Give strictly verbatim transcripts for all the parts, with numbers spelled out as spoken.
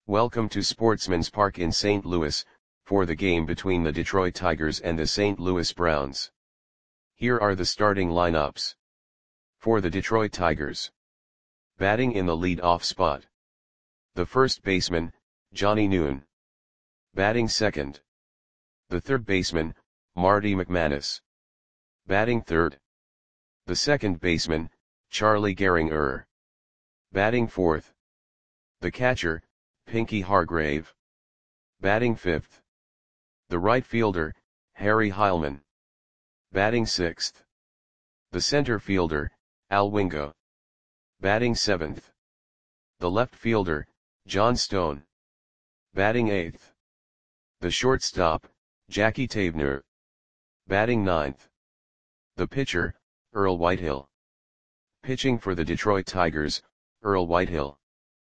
Welcome to Sportsman's Park in Saint Louis, for the game between the Detroit Tigers and the Saint Louis Browns. Here are the starting lineups. For the Detroit Tigers. Batting in the lead-off spot. The first baseman, Johnny Noon. Batting second. The third baseman, Marty McManus. Batting third. The second baseman, Charlie Gehringer. Batting fourth. The catcher, Pinky Hargrave. Batting fifth. The right fielder, Harry Heilman. Batting sixth. The center fielder, Al Wingo. Batting seventh. The left fielder, John Stone. Batting eighth. The shortstop, Jackie Taebner. Batting ninth. The pitcher, Earl Whitehill. Pitching for the Detroit Tigers, Earl Whitehill.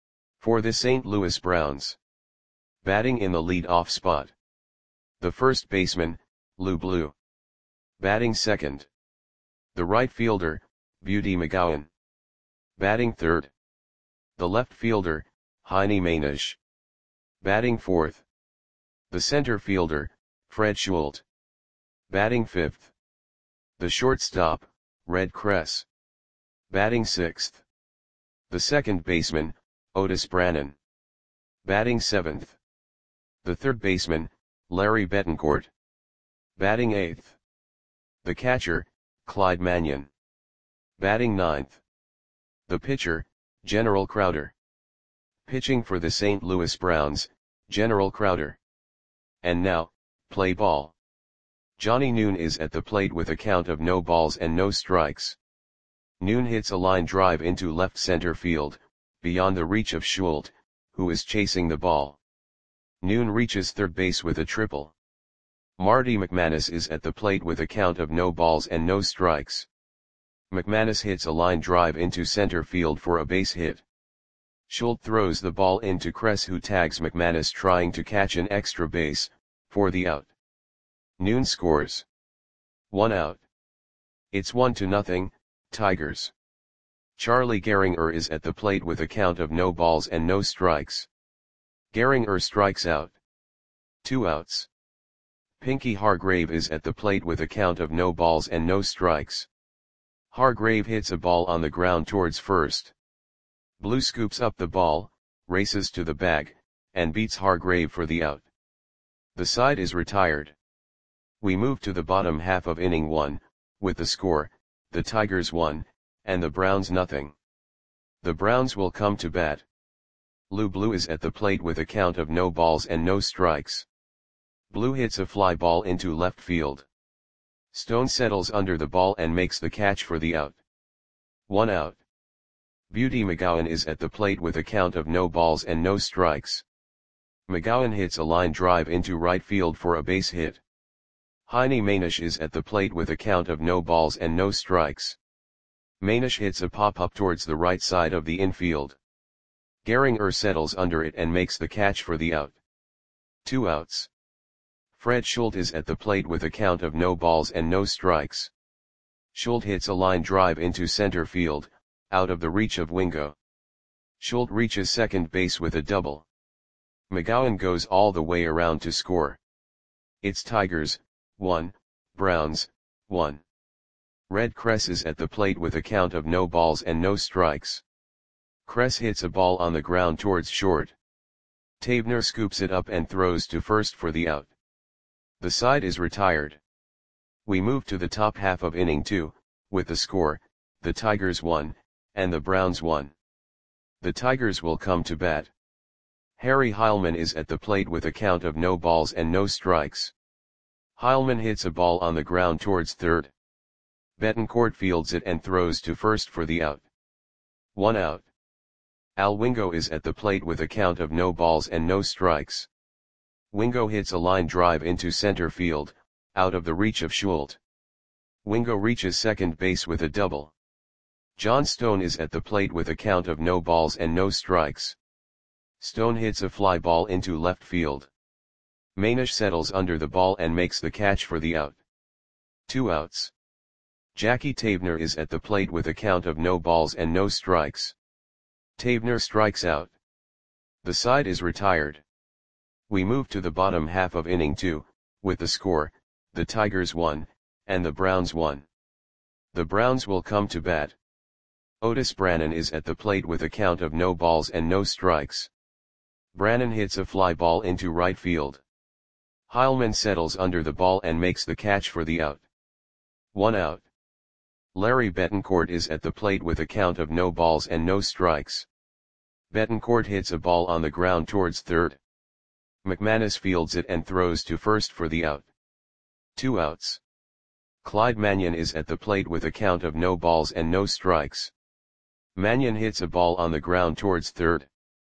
For the Saint Louis Browns. Batting in the lead-off spot. The first baseman, Lou Blue. Batting second. The right fielder, Beauty McGowan. Batting third. The left fielder, Heine Mainish. Batting fourth. The center fielder, Fred Schult. Batting fifth. The shortstop, Red Kress. Batting sixth. The second baseman, Otis Brannan. Batting seventh. The third baseman, Larry Betancourt. Batting eighth. The catcher, Clyde Mannion. Batting ninth. The pitcher, General Crowder. Pitching for the Saint Louis Browns, General Crowder. And now, play ball. Johnny Noon is at the plate with a count of no balls and no strikes. Noon hits a line drive into left center field, beyond the reach of Schult, who is chasing the ball. Noon reaches third base with a triple. Marty McManus is at the plate with a count of no balls and no strikes. McManus hits a line drive into center field for a base hit. Schult throws the ball into Kress, who tags McManus trying to catch an extra base, for the out. Noon scores. One out. It's one to nothing, Tigers. Charlie Gehringer is at the plate with a count of no balls and no strikes. Gehringer strikes out. Two outs. Pinky Hargrave is at the plate with a count of no balls and no strikes. Hargrave hits a ball on the ground towards first. Blue scoops up the ball, races to the bag, and beats Hargrave for the out. The side is retired. We move to the bottom half of inning one, with the score, the Tigers one, and the Browns nothing. The Browns will come to bat. Lou Blue is at the plate with a count of no balls and no strikes. Blue hits a fly ball into left field. Stone settles under the ball and makes the catch for the out. One out. Beauty McGowan is at the plate with a count of no balls and no strikes. McGowan hits a line drive into right field for a base hit. Heine Mainish is at the plate with a count of no balls and no strikes. Mainish hits a pop-up towards the right side of the infield. Gehringer settles under it and makes the catch for the out. Two outs. Fred Schult is at the plate with a count of no balls and no strikes. Schult hits a line drive into center field, out of the reach of Wingo. Schult reaches second base with a double. McGowan goes all the way around to score. It's Tigers, one, Browns, one. Red Kress is at the plate with a count of no balls and no strikes. Kress hits a ball on the ground towards short. Taebner scoops it up and throws to first for the out. The side is retired. We move to the top half of inning two, with the score, the Tigers one, and the Browns one. The Tigers will come to bat. Harry Heilman is at the plate with a count of no balls and no strikes. Heilman hits a ball on the ground towards third. Betancourt fields it and throws to first for the out. One out. Al Wingo is at the plate with a count of no balls and no strikes. Wingo hits a line drive into center field, out of the reach of Schult. Wingo reaches second base with a double. John Stone is at the plate with a count of no balls and no strikes. Stone hits a fly ball into left field. Mainish settles under the ball and makes the catch for the out. Two outs. Jackie Taebner is at the plate with a count of no balls and no strikes. Taebner strikes out. The side is retired. We move to the bottom half of inning two, with the score, the Tigers one, and the Browns one. The Browns will come to bat. Otis Brannan is at the plate with a count of no balls and no strikes. Brannan hits a fly ball into right field. Heilman settles under the ball and makes the catch for the out. One out. Larry Betancourt is at the plate with a count of no balls and no strikes. Betancourt hits a ball on the ground towards third. McManus fields it and throws to first for the out. Two outs. Clyde Mannion is at the plate with a count of no balls and no strikes. Mannion hits a ball on the ground towards third.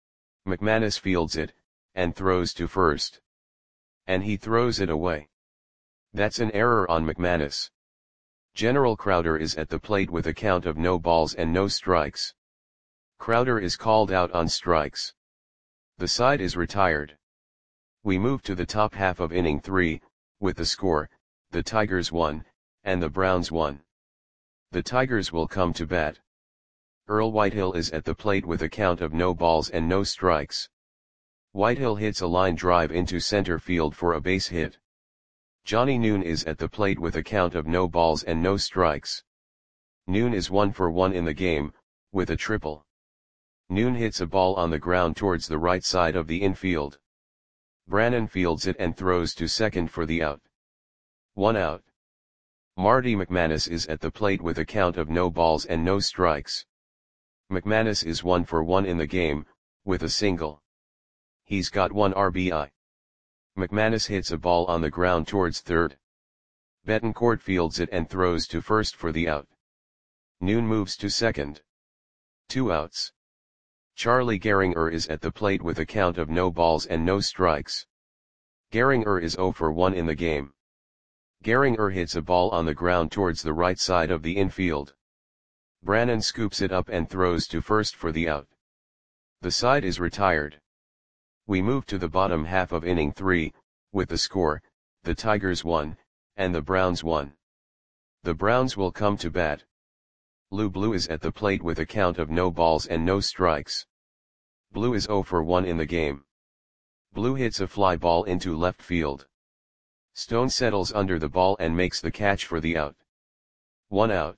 McManus fields it, and throws to first. And he throws it away. That's an error on McManus. General Crowder is at the plate with a count of no balls and no strikes. Crowder is called out on strikes. The side is retired. We move to the top half of inning three, with the score, the Tigers one, and the Browns one. The Tigers will come to bat. Earl Whitehill is at the plate with a count of no balls and no strikes. Whitehill hits a line drive into center field for a base hit. Johnny Noon is at the plate with a count of no balls and no strikes. Noon is one for one in the game, with a triple. Noon hits a ball on the ground towards the right side of the infield. Brannan fields it and throws to second for the out. One out. Marty McManus is at the plate with a count of no balls and no strikes. McManus is one for one in the game, with a single. He's got one R B I. McManus hits a ball on the ground towards third. Betancourt fields it and throws to first for the out. Noon moves to second. Two outs. Charlie Gehringer is at the plate with a count of no balls and no strikes. Gehringer is zero for one in the game. Gehringer hits a ball on the ground towards the right side of the infield. Brannan scoops it up and throws to first for the out. The side is retired. We move to the bottom half of inning three, with the score, the Tigers one, and the Browns one. The Browns will come to bat. Lou Blue is at the plate with a count of no balls and no strikes. Blue is zero for one in the game. Blue hits a fly ball into left field. Stone settles under the ball and makes the catch for the out. One out.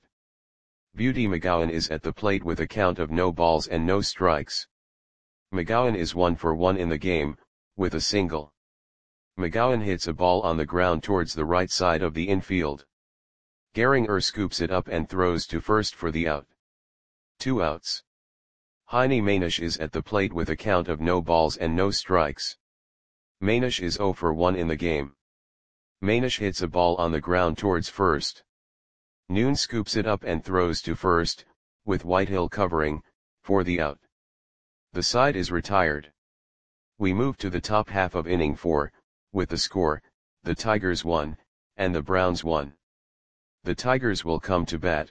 Beauty McGowan is at the plate with a count of no balls and no strikes. McGowan is one for one in the game, with a single. McGowan hits a ball on the ground towards the right side of the infield. Gehringer scoops it up and throws to first for the out. Two outs. Heine Manish is at the plate with a count of no balls and no strikes. Manish is zero for one in the game. Manish hits a ball on the ground towards first. Noon scoops it up and throws to first, with Whitehill covering, for the out. The side is retired. We move to the top half of inning four, with the score, the Tigers one, and the Browns one. The Tigers will come to bat.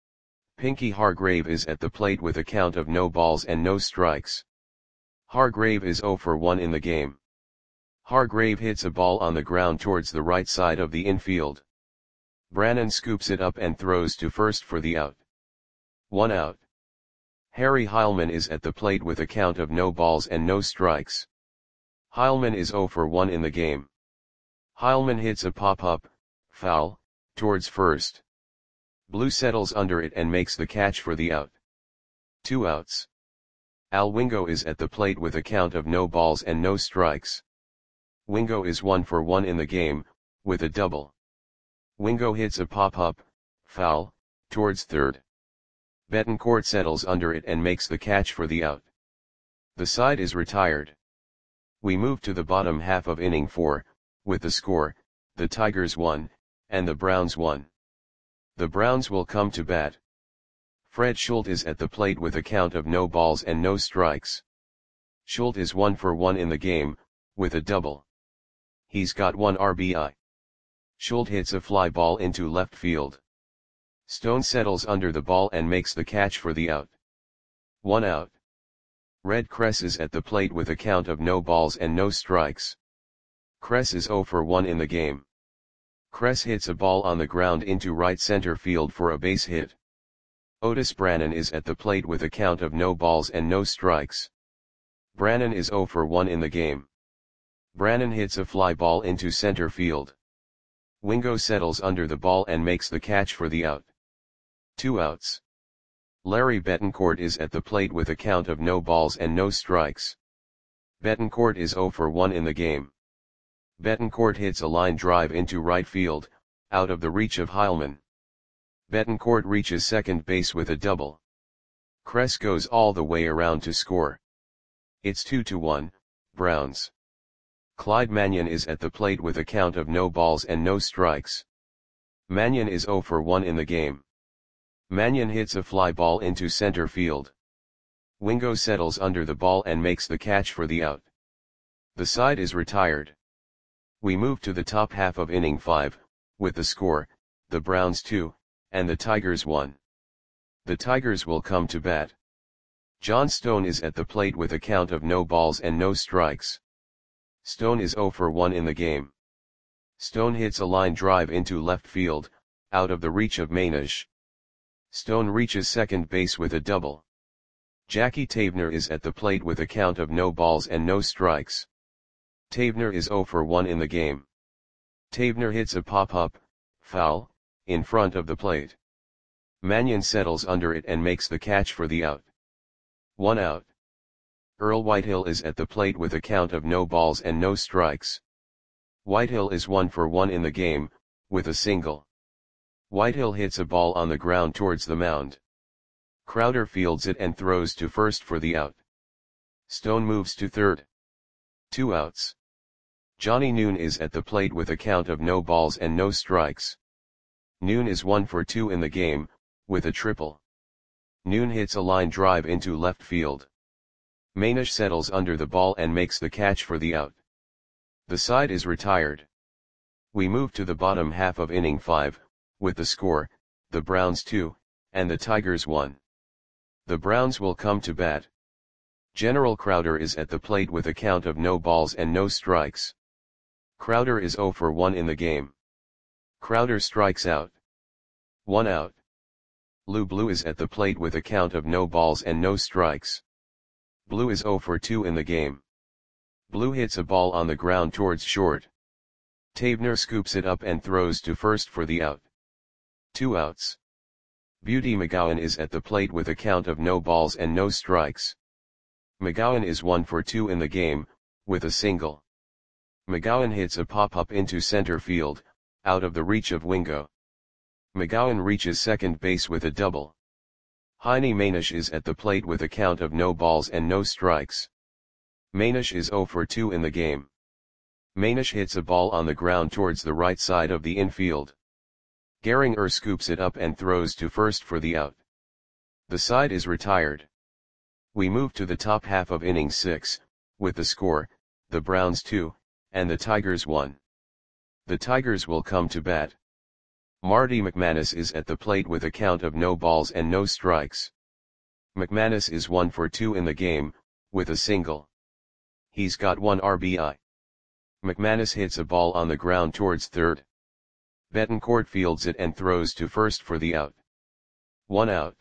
Pinky Hargrave is at the plate with a count of no balls and no strikes. Hargrave is zero for one in the game. Hargrave hits a ball on the ground towards the right side of the infield. Brannan scoops it up and throws to first for the out. One out. Harry Heilman is at the plate with a count of no balls and no strikes. Heilman is zero for one in the game. Heilman hits a pop-up, foul, towards first. Blue settles under it and makes the catch for the out. Two outs. Al Wingo is at the plate with a count of no balls and no strikes. Wingo is one for one in the game, with a double. Wingo hits a pop-up, foul, towards third. Betancourt settles under it and makes the catch for the out. The side is retired. We move to the bottom half of inning four, with the score, the Tigers one, and the Browns one. The Browns will come to bat. Fred Schultz is at the plate with a count of no balls and no strikes. Schultz is one for one in the game, with a double. He's got one R B I. Schultz hits a fly ball into left field. Stone settles under the ball and makes the catch for the out. One out. Red Kress is at the plate with a count of no balls and no strikes. Kress is zero for one in the game. Kress hits a ball on the ground into right center field for a base hit. Otis Brannan is at the plate with a count of no balls and no strikes. Brannan is zero for one in the game. Brannan hits a fly ball into center field. Wingo settles under the ball and makes the catch for the out. Two outs. Larry Betancourt is at the plate with a count of no balls and no strikes. Betancourt is zero for one in the game. Betancourt hits a line drive into right field, out of the reach of Heilman. Betancourt reaches second base with a double. Kress goes all the way around to score. It's two to one, Browns. Clyde Mannion is at the plate with a count of no balls and no strikes. Mannion is zero for one in the game. Mannion hits a fly ball into center field. Wingo settles under the ball and makes the catch for the out. The side is retired. We move to the top half of inning five, with the score, the Browns two, and the Tigers one. The Tigers will come to bat. John Stone is at the plate with a count of no balls and no strikes. Stone is zero for one in the game. Stone hits a line drive into left field, out of the reach of Mainish. Stone reaches second base with a double. Jackie Tavener is at the plate with a count of no balls and no strikes. Tavener is zero for one in the game. Tavener hits a pop-up, foul, in front of the plate. Mannion settles under it and makes the catch for the out. One out. Earl Whitehill is at the plate with a count of no balls and no strikes. Whitehill is one for one in the game, with a single. Whitehill hits a ball on the ground towards the mound. Crowder fields it and throws to first for the out. Stone moves to third. Two outs. Johnny Noon is at the plate with a count of no balls and no strikes. Noon is one for two in the game, with a triple. Noon hits a line drive into left field. Mainish settles under the ball and makes the catch for the out. The side is retired. We move to the bottom half of inning five, with the score, the Browns two, and the Tigers one. The Browns will come to bat. General Crowder is at the plate with a count of no balls and no strikes. Crowder is zero for one in the game. Crowder strikes out. One out. Lou Blue is at the plate with a count of no balls and no strikes. Blue is zero for two in the game. Blue hits a ball on the ground towards short. Tavener scoops it up and throws to first for the out. Two outs. Beauty McGowan is at the plate with a count of no balls and no strikes. McGowan is one for two in the game, with a single. McGowan hits a pop-up into center field, out of the reach of Wingo. McGowan reaches second base with a double. Heine Mainish is at the plate with a count of no balls and no strikes. Mainish is zero for two in the game. Mainish hits a ball on the ground towards the right side of the infield. Gehringer scoops it up and throws to first for the out. The side is retired. We move to the top half of inning six, with the score, the Browns two, and the Tigers one. The Tigers will come to bat. Marty McManus is at the plate with a count of no balls and no strikes. McManus is one for two in the game, with a single. He's got one R B I. McManus hits a ball on the ground towards third. Betancourt fields it and throws to first for the out. One out.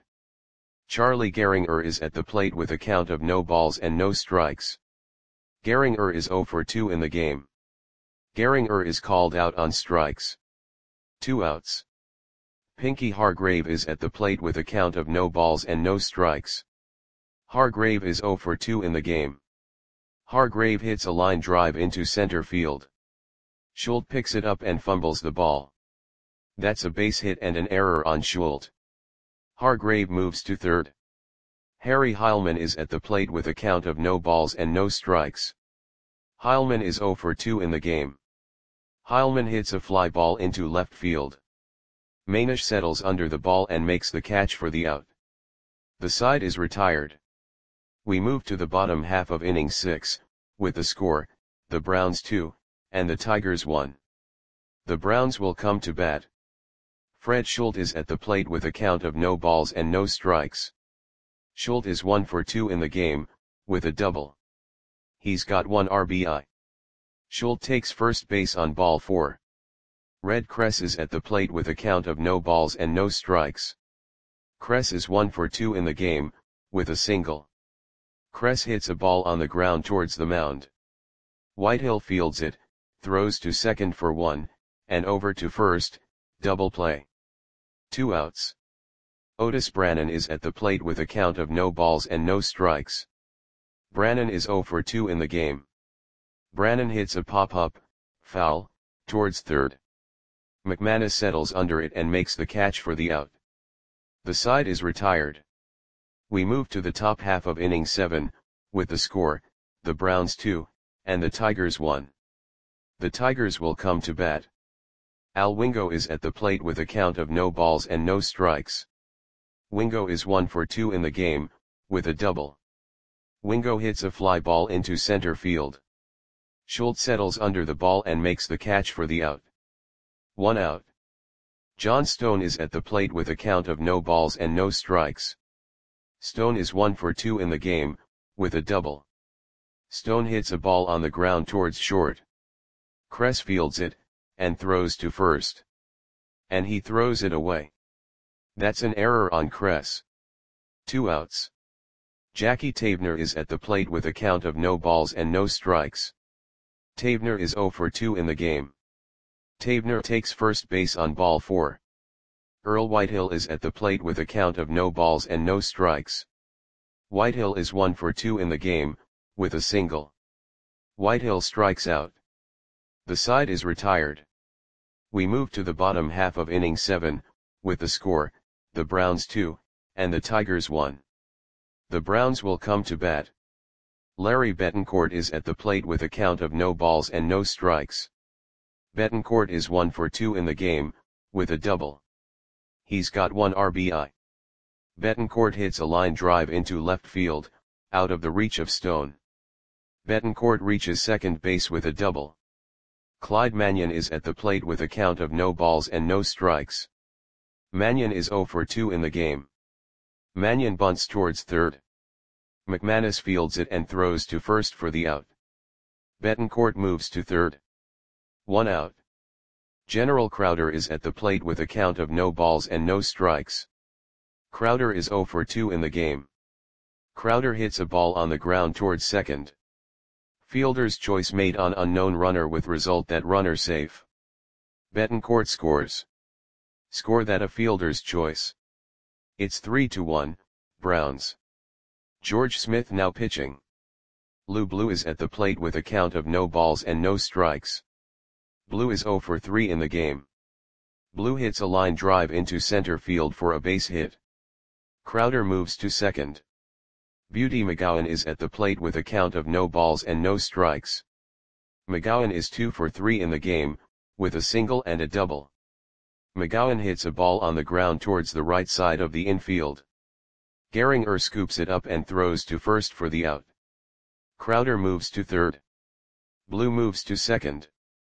Charlie Gehringer is at the plate with a count of no balls and no strikes. Gehringer is zero for two in the game. Gehringer is called out on strikes. Two outs. Pinky Hargrave is at the plate with a count of no balls and no strikes. Hargrave is zero for two in the game. Hargrave hits a line drive into center field. Schultz picks it up and fumbles the ball. That's a base hit and an error on Schultz. Hargrave moves to third. Harry Heilman is at the plate with a count of no balls and no strikes. Heilman is zero for two in the game. Heilman hits a fly ball into left field. Mainish settles under the ball and makes the catch for the out. The side is retired. We move to the bottom half of inning six, with the score, the Browns two, and the Tigers one. The Browns will come to bat. Fred Schultz is at the plate with a count of no balls and no strikes. Schultz is one for two in the game, with a double. He's got one R B I. Schultz takes first base on ball four. Red Kress is at the plate with a count of no balls and no strikes. Kress is one for two in the game, with a single. Kress hits a ball on the ground towards the mound. Whitehill fields it, throws to second for one, and over to first, double play. Two outs. Otis Brannan is at the plate with a count of no balls and no strikes. Brannan is oh for two in the game. Brannan hits a pop-up, foul, towards third. McManus settles under it and makes the catch for the out. The side is retired. We move to the top half of inning seven, with the score, the Browns two, and the Tigers one. The Tigers will come to bat. Al Wingo is at the plate with a count of no balls and no strikes. Wingo is one for two in the game, with a double. Wingo hits a fly ball into center field. Schultz settles under the ball and makes the catch for the out. One out. John Stone is at the plate with a count of no balls and no strikes. Stone is one for two in the game, with a double. Stone hits a ball on the ground towards short. Kress fields it, and throws to first. And he throws it away. That's an error on Kress. Two outs. Jackie Tavener is at the plate with a count of no balls and no strikes. Tavener is oh for two in the game. Tavener takes first base on ball four. Earl Whitehill is at the plate with a count of no balls and no strikes. Whitehill is one for two in the game, with a single. Whitehill strikes out. The side is retired. We move to the bottom half of inning seven, with the score, the Browns two, and the Tigers one. The Browns will come to bat. Larry Betancourt is at the plate with a count of no balls and no strikes. Betancourt is one for two in the game, with a double. He's got one R B I. Betancourt hits a line drive into left field, out of the reach of Stone. Betancourt reaches second base with a double. Clyde Mannion is at the plate with a count of no balls and no strikes. Mannion is oh for two in the game. Mannion bunts towards third. McManus fields it and throws to first for the out. Betancourt moves to third. One out. General Crowder is at the plate with a count of no balls and no strikes. Crowder is oh for two in the game. Crowder hits a ball on the ground towards second. Fielder's choice made on unknown runner with result that runner safe. Betancourt scores. Score that a fielder's choice. It's three to one, Browns. George Smith now pitching. Lou Blue is at the plate with a count of no balls and no strikes. Blue is oh for three in the game. Blue hits a line drive into center field for a base hit. Crowder moves to second. Beauty McGowan is at the plate with a count of no balls and no strikes. McGowan is two for three in the game, with a single and a double. McGowan hits a ball on the ground towards the right side of the infield. Gehringer scoops it up and throws to first for the out. Crowder moves to third. Blue moves to second.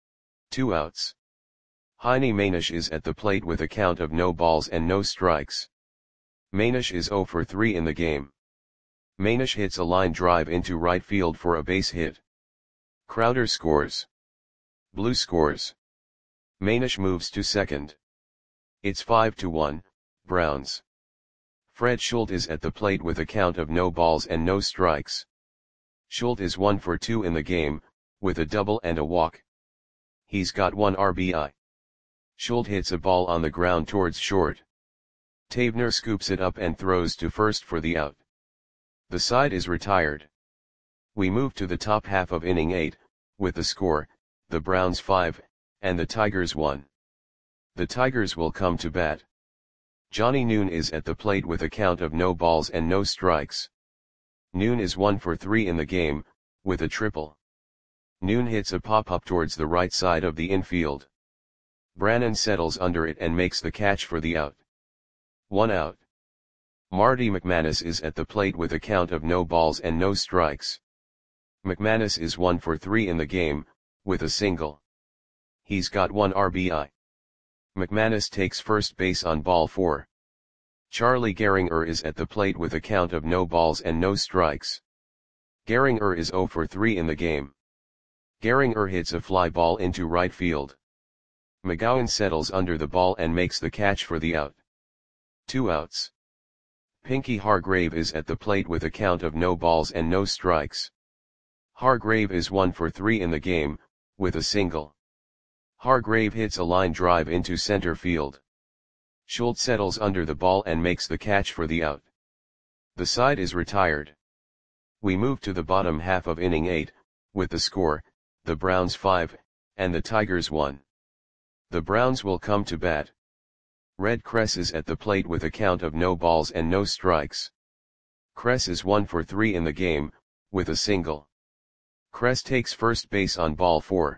Two outs. Heine Manish is at the plate with a count of no balls and no strikes. Manish is oh for three in the game. Manish hits a line drive into right field for a base hit. Crowder scores. Blue scores. Manish moves to second. It's five to one, Browns. Fred Schultz is at the plate with a count of no balls and no strikes. Schultz is one for two in the game, with a double and a walk. He's got one R B I. Schultz hits a ball on the ground towards short. Tavener scoops it up and throws to first for the out. The side is retired. We move to the top half of inning eight, with the score, the Browns five, and the Tigers one. The Tigers will come to bat. Johnny Noon is at the plate with a count of no balls and no strikes. Noon is one for three in the game, with a triple. Noon hits a pop-up towards the right side of the infield. Brannan settles under it and makes the catch for the out. One out. Marty McManus is at the plate with a count of no balls and no strikes. McManus is one for three in the game, with a single. He's got one R B I. McManus takes first base on ball four. Charlie Gehringer is at the plate with a count of no balls and no strikes. Gehringer is oh for three in the game. Gehringer hits a fly ball into right field. McGowan settles under the ball and makes the catch for the out. Two outs. Pinky Hargrave is at the plate with a count of no balls and no strikes. Hargrave is one for three in the game, with a single. Hargrave hits a line drive into center field. Schultz settles under the ball and makes the catch for the out. The side is retired. We move to the bottom half of inning eight, with the score, the Browns five, and the Tigers one. The Browns will come to bat. Red Cress is at the plate with a count of no balls and no strikes. Cress is one for three in the game, with a single. Cress takes first base on ball four.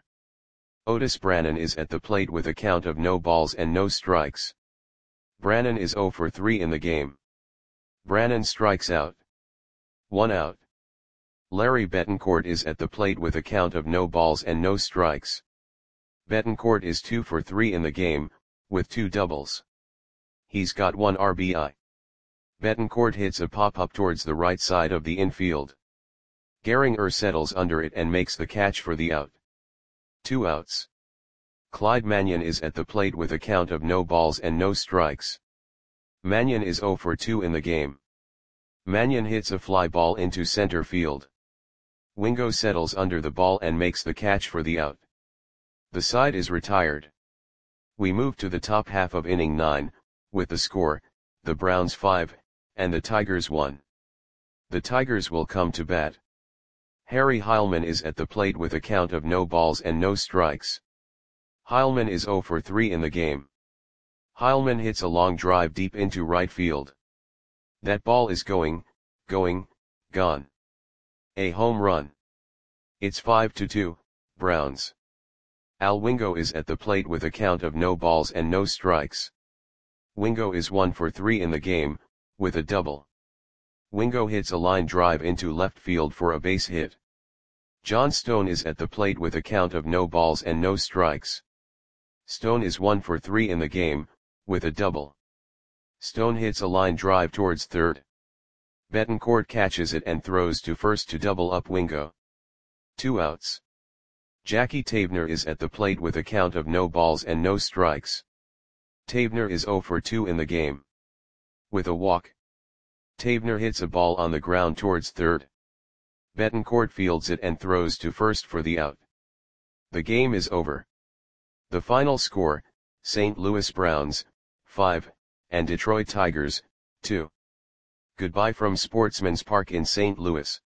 Otis Brannan is at the plate with a count of no balls and no strikes. Brannan is zero for three in the game. Brannan strikes out. One out. Larry Betancourt is at the plate with a count of no balls and no strikes. Betancourt is two for three in the game, with two doubles. He's got one R B I. Betancourt hits a pop-up towards the right side of the infield. Gehringer settles under it and makes the catch for the out. Two outs. Clyde Mannion is at the plate with a count of no balls and no strikes. Mannion is zero for two in the game. Mannion hits a fly ball into center field. Wingo settles under the ball and makes the catch for the out. The side is retired. We move to the top half of inning nine, with the score, the Browns five, and the Tigers one. The Tigers will come to bat. Harry Heilman is at the plate with a count of no balls and no strikes. Heilman is zero for three in the game. Heilman hits a long drive deep into right field. That ball is going, going, gone. A home run. It's five to two, Browns. Al Wingo is at the plate with a count of no balls and no strikes. Wingo is one for three in the game, with a double. Wingo hits a line drive into left field for a base hit. John Stone is at the plate with a count of no balls and no strikes. Stone is one for three in the game, with a double. Stone hits a line drive towards third. Betancourt catches it and throws to first to double up Wingo. Two outs. Jackie Tavener is at the plate with a count of no balls and no strikes. Tavener is zero for two in the game. With a walk. Tavener hits a ball on the ground towards third. Betancourt fields it and throws to first for the out. The game is over. The final score, Saint Louis Browns, five, and Detroit Tigers, two. Goodbye from Sportsman's Park in Saint Louis.